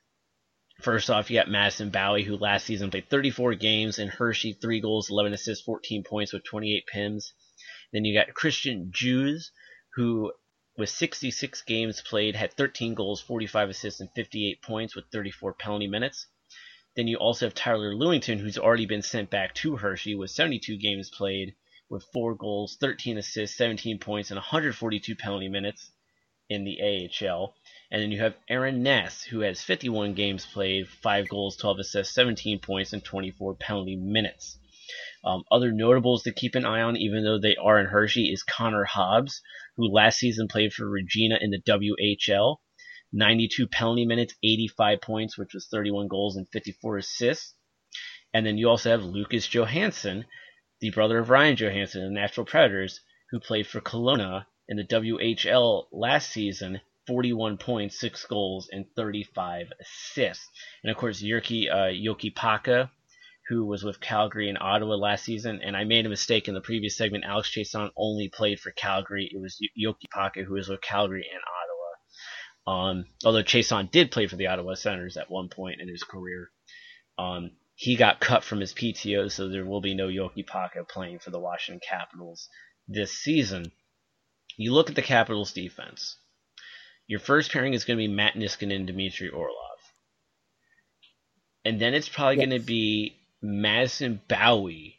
First off, you got Madison Bowey, who last season played thirty-four games, and Hershey, three goals, eleven assists, fourteen points with twenty-eight P I Ms. Then you got Christian Djoos, who with sixty-six games played had thirteen goals, forty-five assists, and fifty-eight points with thirty-four penalty minutes. Then you also have Tyler Lewington, who's already been sent back to Hershey with seventy-two games played with four goals, thirteen assists, seventeen points, and one hundred forty-two penalty minutes in the A H L. And then you have Aaron Ness, who has fifty-one games played, five goals, twelve assists, seventeen points, and twenty-four penalty minutes. Um, other notables to keep an eye on, even though they are in Hershey, is Connor Hobbs, who last season played for Regina in the W H L. ninety-two penalty minutes, eighty-five points, which was thirty-one goals and fifty-four assists. And then you also have Lucas Johansson, the brother of Ryan Johansson of the Nashville Predators, who played for Kelowna in the W H L last season, forty-one points, six goals, and thirty-five assists. And of course, Jyrki uh, Jokipaka, who was with Calgary and Ottawa last season. And I made a mistake in the previous segment. Alex Chiasson only played for Calgary. It was Jokipaka who was with Calgary and Ottawa. Um, although Chiasson did play for the Ottawa Senators at one point in his career. Um, he got cut from his P T O, so there will be no Jokipaka playing for the Washington Capitals this season. You look at the Capitals defense. Your first pairing is going to be Matt Niskanen and Dmitry Orlov. And then it's probably yes. going to be Madison Bowey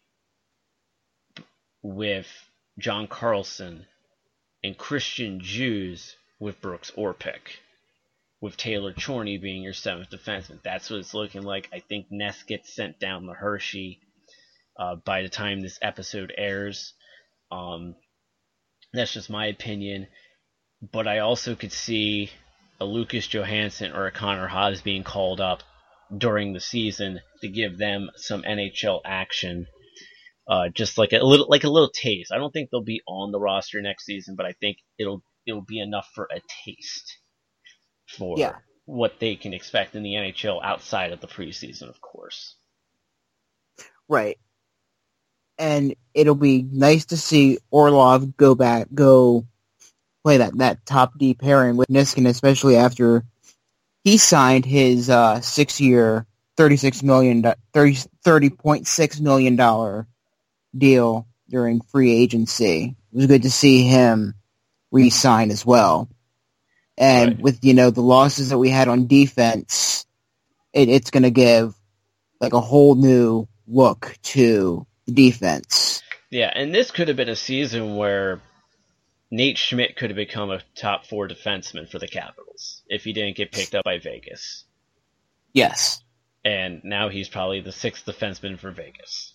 with John Carlson and Christian Djoos with Brooks Orpik, with Taylor Chorney being your seventh defenseman. That's what it's looking like. I think Ness gets sent down to Hershey uh, by the time this episode airs. Um, that's just my opinion. But I also could see a Lucas Johansson or a Connor Hobbs being called up during the season to give them some N H L action, uh, just like a little, like a little taste. I don't think they'll be on the roster next season, but I think it'll it'll be enough for a taste for yeah. what they can expect in the N H L outside of the preseason, of course. Right. And it'll be nice to see Orlov go back, go. play that, that top D pairing with Niskanen, especially after he signed his uh, six-year, thirty-six million dollars, thirty, thirty point six million dollars deal during free agency. It was good to see him re-sign as well. And right. with, you know, the losses that we had on defense, it, it's going to give like a whole new look to the defense. Yeah, and this could have been a season where Nate Schmidt could have become a top four defenseman for the Capitals if he didn't get picked up by Vegas. Yes. And now he's probably the sixth defenseman for Vegas.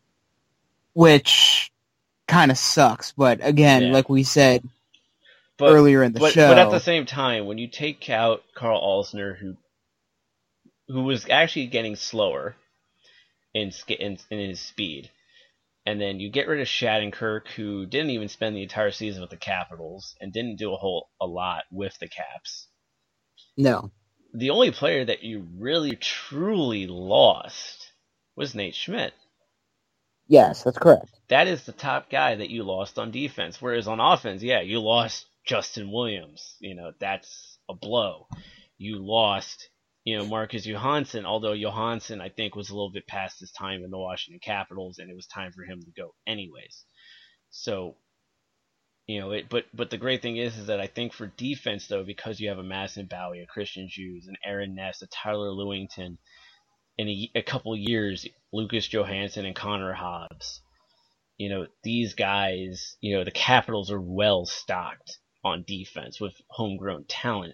Which kind of sucks, but again, yeah. like we said but, earlier in the but, show. But at the same time, when you take out Carl Alsner, who who was actually getting slower in, in, in his speed, and then you get rid of Shattenkirk, who didn't even spend the entire season with the Capitals and didn't do a whole a lot with the Caps. No. The only player that you really truly lost was Nate Schmidt. Yes, that's correct. That is the top guy that you lost on defense. Whereas on offense, yeah, you lost Justin Williams. You know, that's a blow. You lost, you know, Marcus Johansson, although Johansson, I think, was a little bit past his time in the Washington Capitals, and it was time for him to go anyways. So, you know, it, but but the great thing is, is that I think for defense, though, because you have a Madison Bowie, a Christian Hughes, an Aaron Ness, a Tyler Lewington, in a, a couple years, Lucas Johansson and Connor Hobbs, you know, these guys, you know, the Capitals are well stocked on defense with homegrown talent.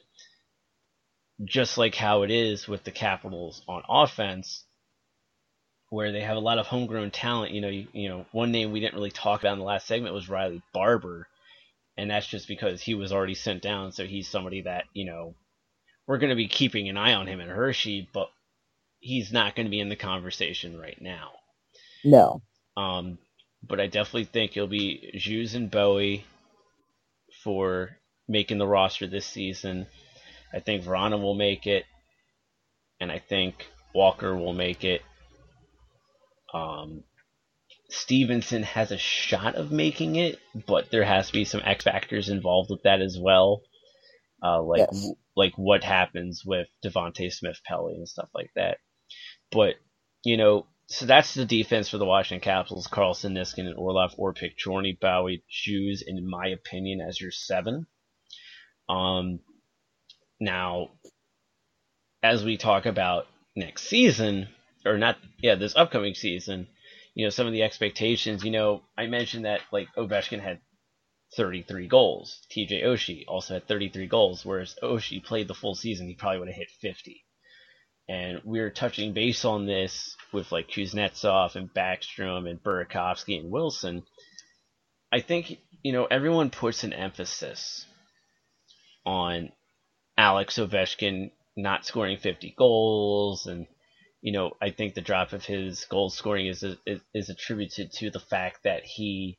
Just like how it is with the Capitals on offense, where they have a lot of homegrown talent. You know, you, you know, one name we didn't really talk about in the last segment was Riley Barber, and that's just because he was already sent down, so he's somebody that, you know, we're going to be keeping an eye on him in Hershey, but he's not going to be in the conversation right now. No. Um, but I definitely think it'll be Hughes and Bowie for making the roster this season. I think Vrana will make it, and I think Walker will make it. Um, Stevenson has a shot of making it, but there has to be some X factors involved with that as well. Uh, like Yes. like what happens with Devontae Smith-Pelly and stuff like that. But, you know, so that's the defense for the Washington Capitals. Carlson, Niskanen, Orlov, Orpik, Jorny, Bowie, Hughes, in my opinion, as your seven. Um, now, as we talk about next season, or not, yeah, this upcoming season, you know, some of the expectations, you know, I mentioned that, like, Ovechkin had thirty-three goals. T J Oshie also had thirty-three goals, whereas Oshie played the full season, he probably would have hit fifty. And we were touching base on this with, like, Kuznetsov and Backstrom and Burakovsky and Wilson. I think, you know, everyone puts an emphasis on Alex Ovechkin not scoring fifty goals, and, you know, I think the drop of his goal scoring is is, is attributed to the fact that he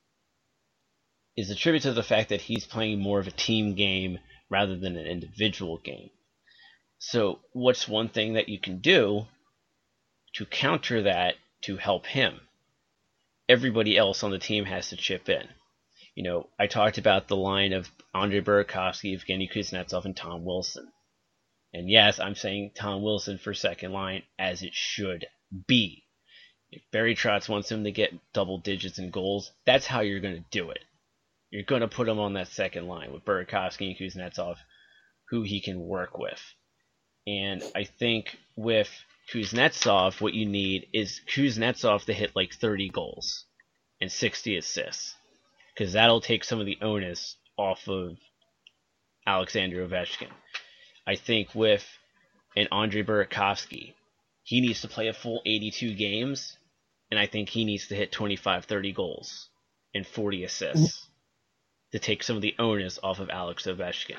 is attributed to the fact that he's playing more of a team game rather than an individual game. So what's one thing that you can do to counter that to help him? Everybody else on the team has to chip in. You know, I talked about the line of Andrei Burakovsky, Evgeny Kuznetsov, and Tom Wilson. And yes, I'm saying Tom Wilson for second line, as it should be. If Barry Trotz wants him to get double digits in goals, that's how you're going to do it. You're going to put him on that second line with Burakovsky and Kuznetsov, who he can work with. And I think with Kuznetsov, what you need is Kuznetsov to hit like thirty goals and sixty assists, because that'll take some of the onus off of Alexander Ovechkin. I think with an Andrei Burakovsky, he needs to play a full eighty-two games, and I think he needs to hit twenty-five, thirty goals and forty assists to take some of the onus off of Alex Ovechkin.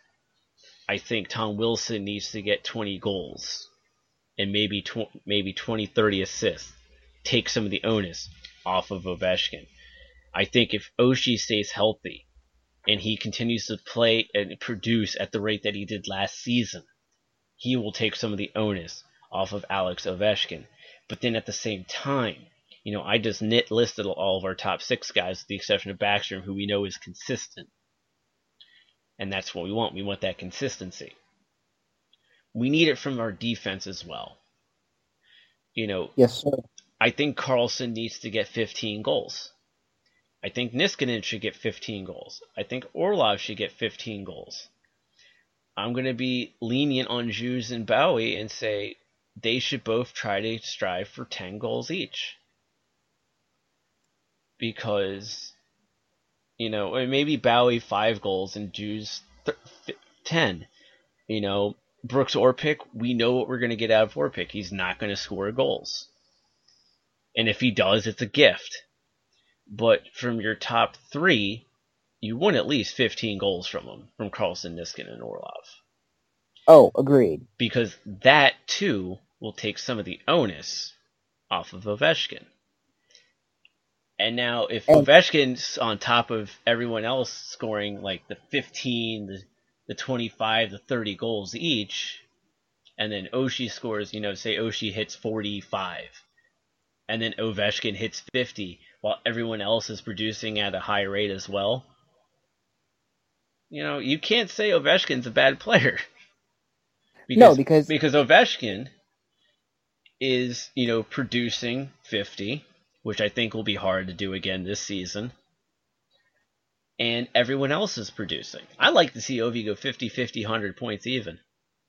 I think Tom Wilson needs to get twenty goals and maybe tw- maybe twenty, thirty assists, take some of the onus off of Ovechkin. I think if Oshie stays healthy and he continues to play and produce at the rate that he did last season, he will take some of the onus off of Alex Ovechkin. But then at the same time, you know, I just nit listed all of our top six guys with the exception of Backstrom, who we know is consistent. And that's what we want. We want that consistency. We need it from our defense as well. You know, Yes, sir. I think Carlson needs to get fifteen goals. I think Niskanen should get fifteen goals. I think Orlov should get fifteen goals. I'm going to be lenient on Hughes and Bowie and say they should both try to strive for ten goals each. Because, you know, maybe Bowie five goals and Hughes th- ten. You know, Brooks Orpik, we know what we're going to get out of Orpik. He's not going to score goals. And if he does, it's a gift. But from your top three, you want at least fifteen goals from them, from Carlson, Niskanen, and Orlov. Oh, agreed. Because that, too, will take some of the onus off of Ovechkin. And now, if And- Ovechkin's on top of everyone else scoring like the fifteen, the the twenty-five to thirty goals each, and then Oshie scores, you know, say Oshie hits forty-five, and then Ovechkin hits fifty, while everyone else is producing at a high rate as well. You know, you can't say Ovechkin's a bad player. Because, no, because because Ovechkin is, you know, producing fifty, which I think will be hard to do again this season. And everyone else is producing. I like to see Ovi go fifty, fifty, one hundred points even.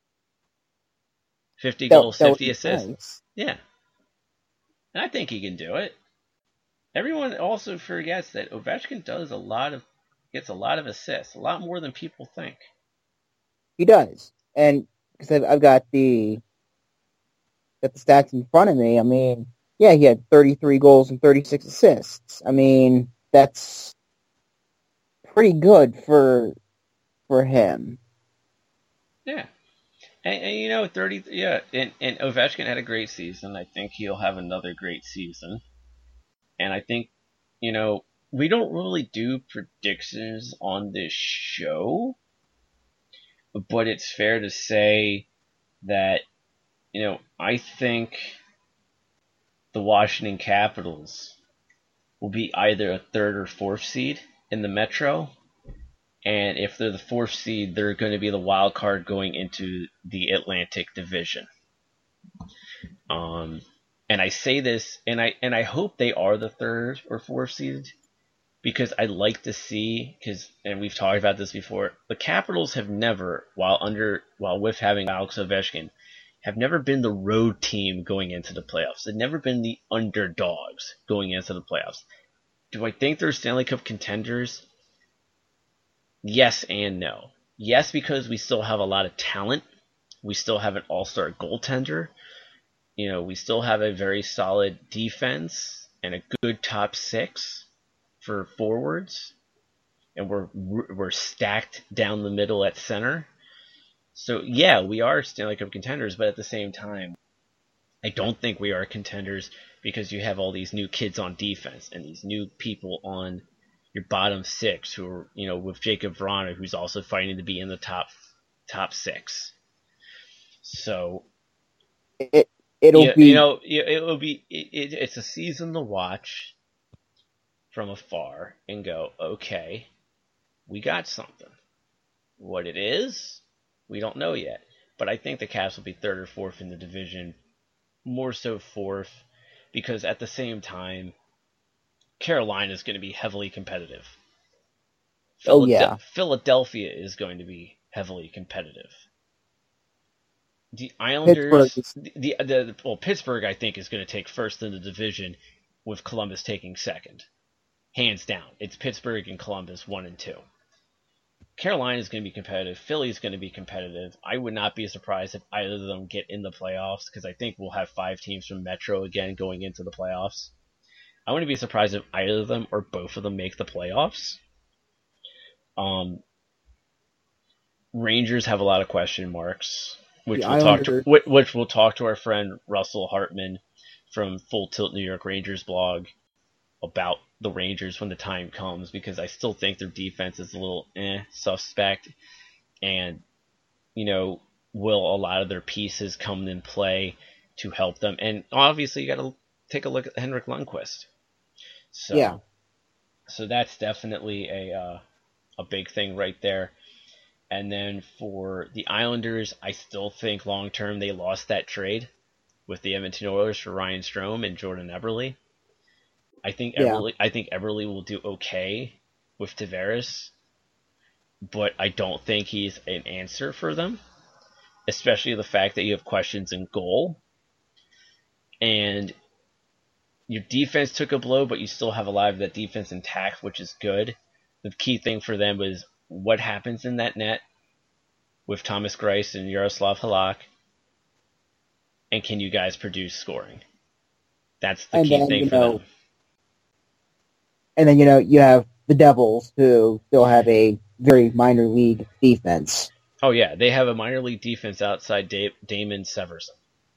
fifty that, goals, that fifty assists. Nice. Yeah. And I think he can do it. Everyone also forgets that Ovechkin does a lot of, gets a lot of assists, a lot more than people think. He does. And because I've, I've got the, got the stats in front of me, I mean, yeah, he had thirty-three goals and thirty-six assists. I mean, that's pretty good for for him. Yeah. And, and you know, thirty, yeah, and, and Ovechkin had a great season. I think he'll have another great season. And I think, you know, we don't really do predictions on this show, but it's fair to say that, you know, I think the Washington Capitals will be either a third or fourth seed in the Metro. And if they're the fourth seed, they're going to be the wild card going into the Atlantic Division. Um, and I say this, and I and I hope they are the third or fourth seed, because I'd like to see, because and we've talked about this before, the Capitals have never, while under while with having Alex Ovechkin, have never been the road team going into the playoffs. They've never been the underdogs going into the playoffs. Do I think they're Stanley Cup contenders? Yes and no. Yes, because we still have a lot of talent. We still have an all-star goaltender. You know, we still have a very solid defense and a good top six for forwards. And we're we're stacked down the middle at center. So, yeah, we are Stanley Cup contenders, but at the same time, I don't think we are contenders because you have all these new kids on defense and these new people on your bottom six who are, you know, with Jacob Vrana, who's also fighting to be in the top top six. So, it it'll you, be you know, it will be it, it's a season to watch from afar and go, okay, we got something. What it is, we don't know yet. But I think the Caps will be third or fourth in the division, more so fourth, because at the same time, Carolina is going to be heavily competitive. Oh, yeah. Philadelphia is going to be heavily competitive. The Islanders, Pittsburgh is- the, the, the well, Pittsburgh, I think, is going to take first in the division, with Columbus taking second. Hands down. It's Pittsburgh and Columbus, one and two. Carolina is going to be competitive. Philly is going to be competitive. I would not be surprised if either of them get in the playoffs, because I think we'll have five teams from Metro again going into the playoffs. I wouldn't be surprised if either of them or both of them make the playoffs. Um, Rangers have a lot of question marks, which The we'll talk to, Islanders- which, which we'll talk to our friend Russell Hartman from Full Tilt New York Rangers blog about the Rangers when the time comes, because I still think their defense is a little eh, suspect, and you know, will a lot of their pieces come in play to help them? And obviously, you got to take a look at Henrik Lundqvist. So, Yeah. so that's definitely a uh, a big thing right there. And then for the Islanders, I still think long term they lost that trade with the Edmonton Oilers for Ryan Strome and Jordan Eberle. I think Yeah. Eberle, I think Eberle will do okay with Tavares, but I don't think he's an answer for them, especially the fact that you have questions in goal. And your defense took a blow, but you still have a lot of that defense intact, which is good. The key thing for them was what happens in that net with Thomas Greiss and Yaroslav Halak, and can you guys produce scoring? That's the And key then, thing you for know, them. And then, you know, you have the Devils, who still have a very minor league defense. Oh, yeah, they have a minor league defense outside da- Damon Severson,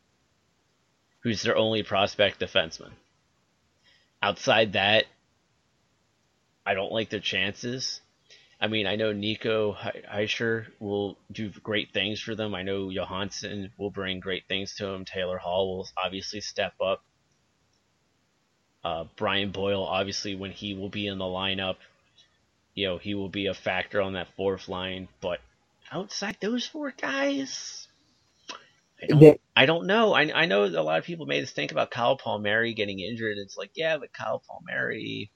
who's their only prospect defenseman. Outside that, I don't like their chances. I mean, I know Nico Hischier will do great things for them. I know Johansson will bring great things to him. Taylor Hall will obviously step up. Uh, Brian Boyle, obviously, when he will be in the lineup, you know, he will be a factor on that fourth line. But outside those four guys, I don't, they, I don't know. I, I know a lot of people made us think about Kyle Palmieri getting injured. It's like, yeah, but Kyle Palmieri,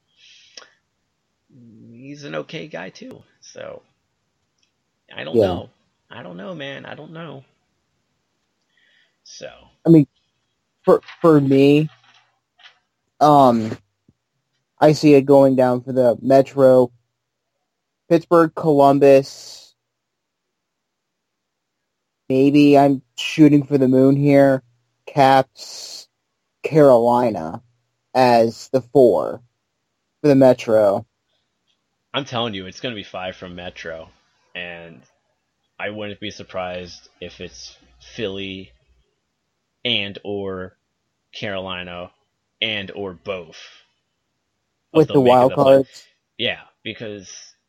he's an okay guy too. So I don't yeah. know. I don't know, man. I don't know. So I mean, for for me, um, I see it going down for the Metro, Pittsburgh, Columbus. Maybe I'm shooting for the moon here. Caps, Carolina as the four for the Metro. I'm telling you, it's going to be five from Metro, and I wouldn't be surprised if it's Philly and or Carolina and or both. With the wild cards? Yeah, because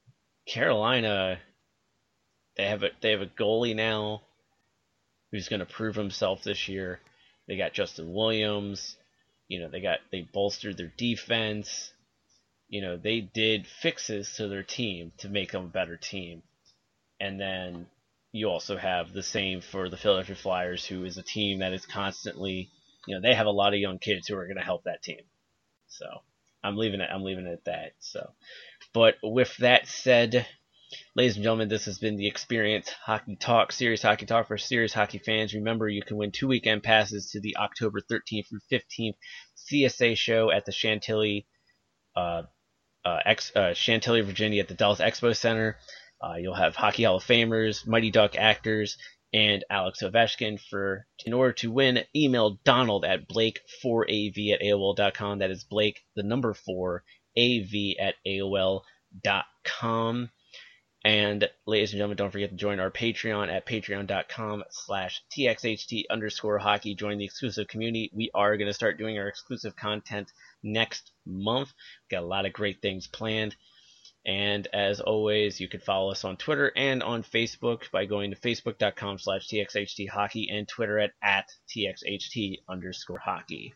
Carolina, they have a they have a goalie now who's going to prove himself this year. They got Justin Williams. You know, they got they bolstered their defense. You know, they did fixes to their team to make them a better team. And then you also have the same for the Philadelphia Flyers, who is a team that is constantly, you know, they have a lot of young kids who are going to help that team. So I'm leaving it. I'm leaving it at that. So, but with that said, ladies and gentlemen, this has been the Experience Hockey Talk, Serious Hockey Talk for serious hockey fans. Remember, you can win two weekend passes to the October thirteenth through fifteenth C S A show at the Chantilly, uh, uh, Ex, uh, Chantilly, Virginia, at the Dallas Expo Center. Uh, you'll have Hockey Hall of Famers, Mighty Duck actors, and Alex Ovechkin. For in order to win, email Donald at Blake four A V at A O L dot com. That is Blake, the number four, A V at A O L dot com. And ladies and gentlemen, don't forget to join our Patreon at patreon.com slash TXHT underscore hockey. Join the exclusive community. We are going to start doing our exclusive content next month. Got a lot of great things planned. And as always, you can follow us on Twitter and on Facebook by going to facebook.com slash TXHT hockey and Twitter at, at TXHT underscore hockey.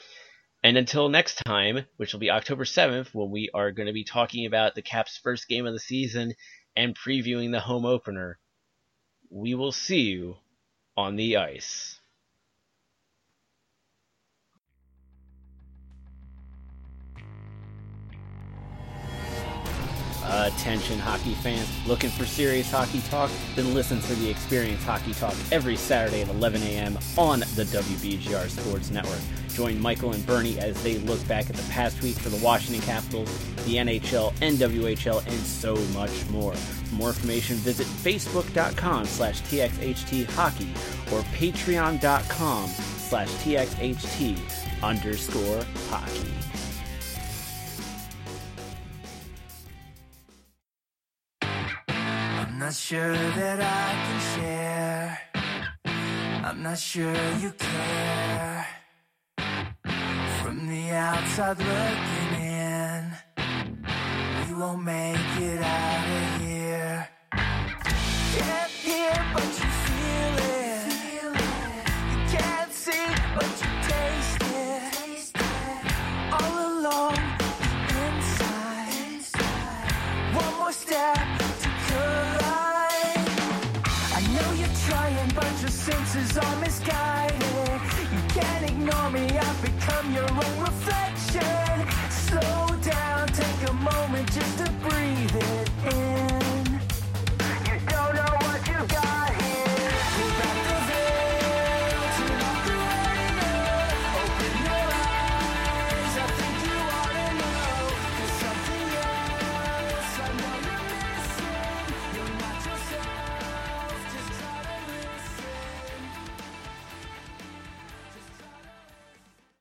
And until next time, which will be October seventh, when we are going to be talking about the Caps' first game of the season and previewing the home opener, we will see you on the ice. Attention hockey fans, looking for serious hockey talk? Then listen to the Experience Hockey Talk every Saturday at eleven a.m. on the W B G R Sports Network. Join Michael and Bernie as they look back at the past week for the Washington Capitals, the N H L, N W H L, and so much more. For more information, visit facebook.com slash TXHT hockey or patreon.com slash TXHT underscore hockey. I'm not sure that I can share. I'm not sure you care. From the outside looking in, we won't make it out of here. Can't hear but you feel it. You can't see but you taste it. All along the inside. One more step. But your senses are misguided. You can't ignore me, I've become your own reflection.